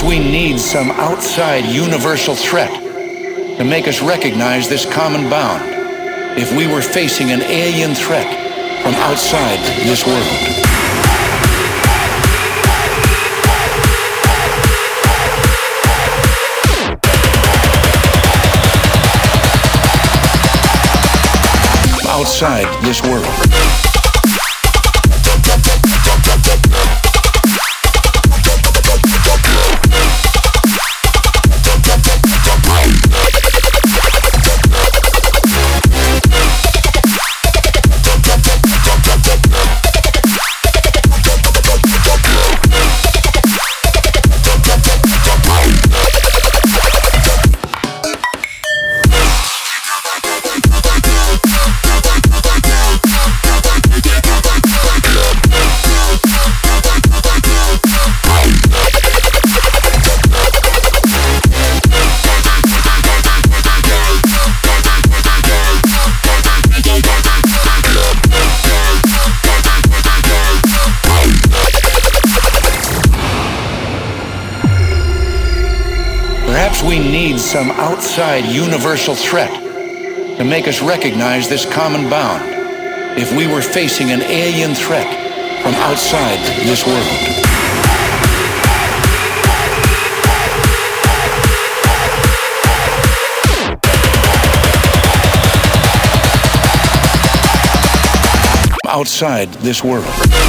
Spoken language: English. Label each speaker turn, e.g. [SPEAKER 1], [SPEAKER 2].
[SPEAKER 1] we need some outside universal threat to make us recognize this common bound if we were facing an alien threat from outside this world. Outside this world. Perhaps we need some outside universal threat to make us recognize this common bound if we were facing an alien threat from outside this world. Outside this world.